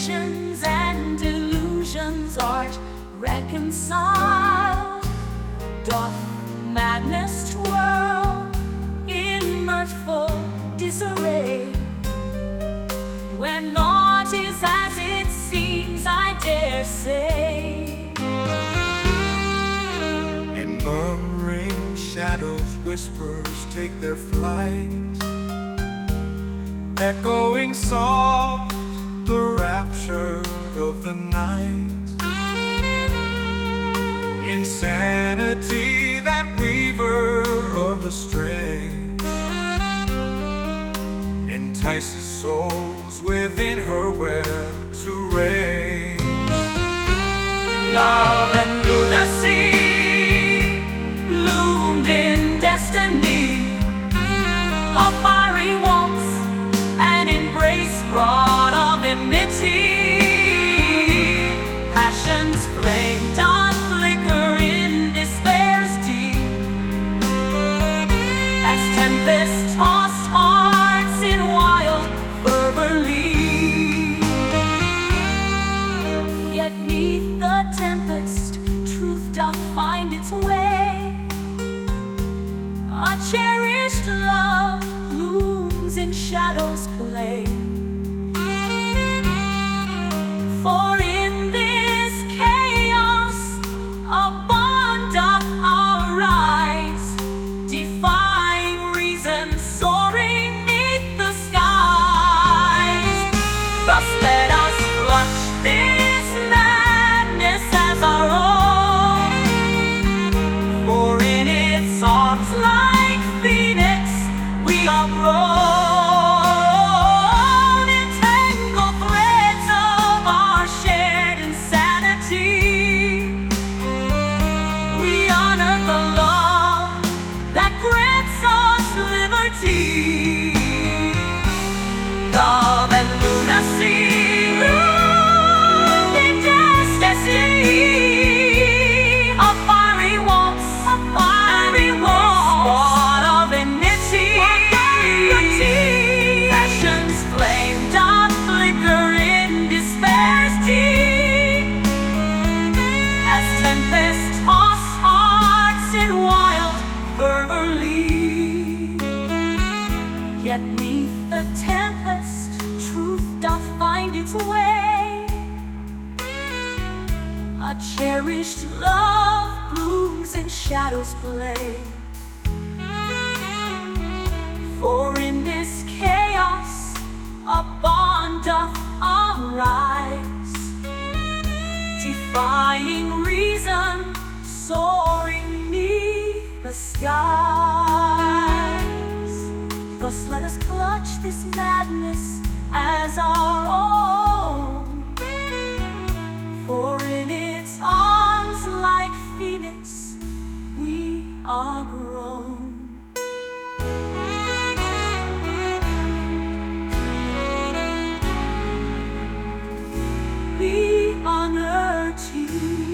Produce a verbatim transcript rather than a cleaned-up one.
visions and delusions art reconciled. Doth madness twirl in mirthful disarray? When naught is as it seems, I dare say. In murmuring shadows, whispers take their flight, echoing soft the rapture of the night. Insanity, that weaver of the stray, entices souls within her web to reign. Love and lunacy loomed in destiny, a fiery waltz, an embrace brought of enmity. Passion's flame doth flicker in despair's deep, as tempest tossed hearts in wild fervor leap. Yet 'neath the tempest, truth doth find its way. A cherished love blooms in shadows play. For in this chaos a bond doth arise, defying reason, soaring 'neath the skies. Thus let us clutch this madness as our own, for in its arms like phoenix we are grown. Entangled threads of our shared insanity, we honor the love that grants us liberty. Love and lunacy loomed in destiny, a fiery waltz, a fiery waltz, born of enmity. Passion's flame doth flicker in despair's deep, as tempest toss hearts in wild fervor leap. Yet 'neath the tempest, truth doth find its way. A cherished love blooms in shadows play. For in this chaos a bond doth arise, defying reason, soaring 'neath the skies. Thus let us clutch this madness as our own, for in its arms like phoenix we are grown. We honor to